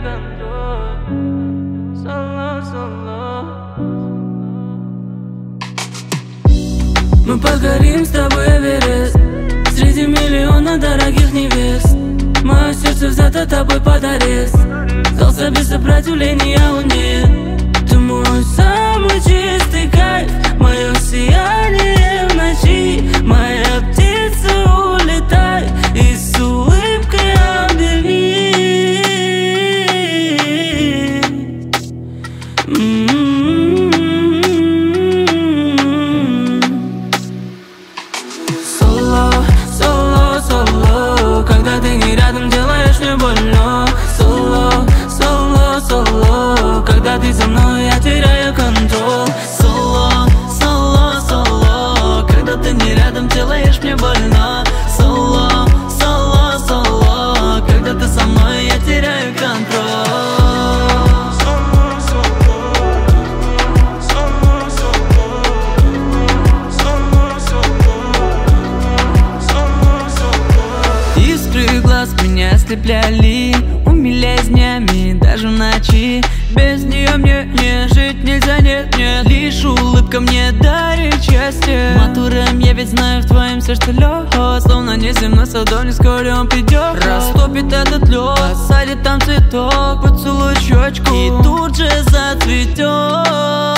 контроль. Соло. Мы покорим с тобой Эверест среди миллиона дорогих невест. Мое сердце взято тобой под арест. Сдался без сопротивления уне. Ты мой самый чистый кайф, мое сияние в ночи. Моя птица, улетай и с улыбкой обними. Соло, когда ты не рядом, делаешь мне больно. Соло, когда ты со мной, я теряю контроль. Соло, когда ты не рядом, делаешь мне больно. Соло, когда ты со мной, я теряю контроль. Искры глаз меня ослепляли, умиляя днями, даже в ночи. Без нее мне не жить нельзя, нет. Лишь улыбка мне дарит счастье. Матуром я ведь знаю, в твоем сердце лед. Словно неземной садовник, вскоре он придет. Растопит этот лед, посадит там цветок, поцелует щечку и тут же зацветет.